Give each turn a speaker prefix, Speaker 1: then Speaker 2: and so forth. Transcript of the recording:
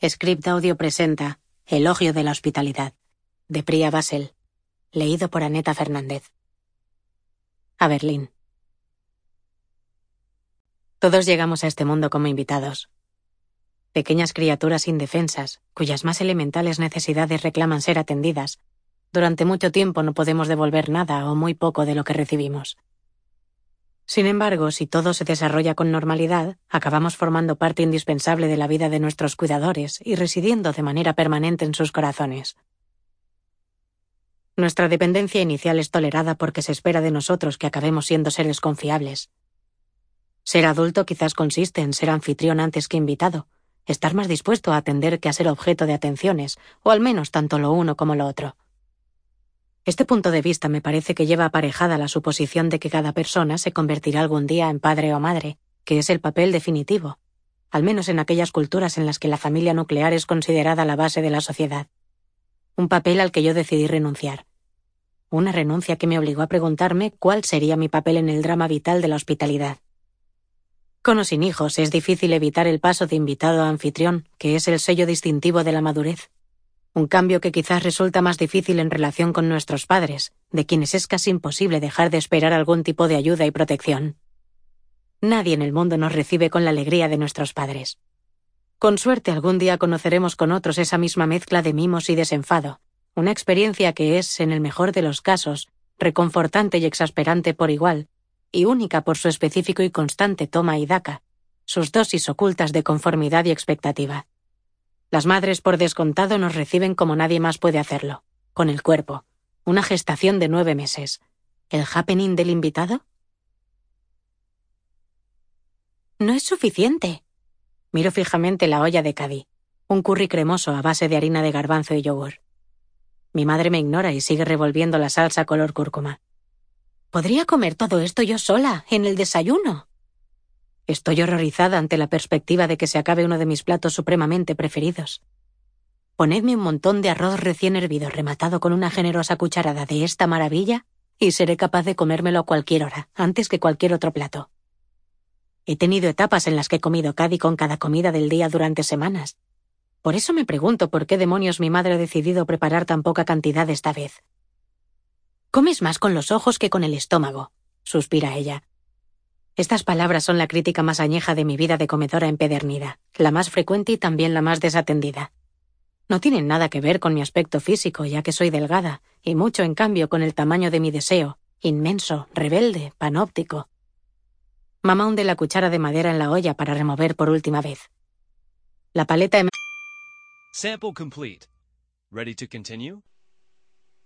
Speaker 1: Script Audio presenta Elogio de la hospitalidad, de Priya Basel, leído por Aneta Fernández. A Berlín. Todos llegamos a este mundo como invitados. Pequeñas criaturas indefensas, cuyas más elementales necesidades reclaman ser atendidas. Durante mucho tiempo no podemos devolver nada o muy poco de lo que recibimos. Sin embargo, si todo se desarrolla con normalidad, acabamos formando parte indispensable de la vida de nuestros cuidadores y residiendo de manera permanente en sus corazones. Nuestra dependencia inicial es tolerada porque se espera de nosotros que acabemos siendo seres confiables. Ser adulto quizás consiste en ser anfitrión antes que invitado, estar más dispuesto a atender que a ser objeto de atenciones, o al menos tanto lo uno como lo otro. Este punto de vista me parece que lleva aparejada la suposición de que cada persona se convertirá algún día en padre o madre, que es el papel definitivo, al menos en aquellas culturas en las que la familia nuclear es considerada la base de la sociedad. Un papel al que yo decidí renunciar. Una renuncia que me obligó a preguntarme cuál sería mi papel en el drama vital de la hospitalidad. Con o sin hijos es difícil evitar el paso de invitado a anfitrión, que es el sello distintivo de la madurez. Un cambio que quizás resulta más difícil en relación con nuestros padres, de quienes es casi imposible dejar de esperar algún tipo de ayuda y protección. Nadie en el mundo nos recibe con la alegría de nuestros padres. Con suerte algún día conoceremos con otros esa misma mezcla de mimos y desenfado, una experiencia que es, en el mejor de los casos, reconfortante y exasperante por igual, y única por su específico y constante toma y daca, sus dosis ocultas de conformidad y expectativa. Las madres, por descontado, nos reciben como nadie más puede hacerlo, con el cuerpo, una gestación de 9 meses. ¿El happening del invitado? No es suficiente. Miro fijamente la olla de Cady, un curry cremoso a base de harina de garbanzo y yogur. Mi madre me ignora y sigue revolviendo la salsa color cúrcuma. ¿Podría comer todo esto yo sola, en el desayuno? Estoy horrorizada ante la perspectiva de que se acabe uno de mis platos supremamente preferidos. Ponedme un montón de arroz recién hervido rematado con una generosa cucharada de esta maravilla y seré capaz de comérmelo a cualquier hora, antes que cualquier otro plato. He tenido etapas en las que he comido Cady con cada comida del día durante semanas. Por eso me pregunto por qué demonios mi madre ha decidido preparar tan poca cantidad esta vez. «Comes más con los ojos que con el estómago», suspira ella. Estas palabras son la crítica más añeja de mi vida de comedora empedernida, la más frecuente y también la más desatendida. No tienen nada que ver con mi aspecto físico, ya que soy delgada, y mucho, en cambio, con el tamaño de mi deseo, inmenso, rebelde, panóptico. Mamá hunde la cuchara de madera en la olla para remover por última vez. La paleta
Speaker 2: Sample complete. Ready to continue?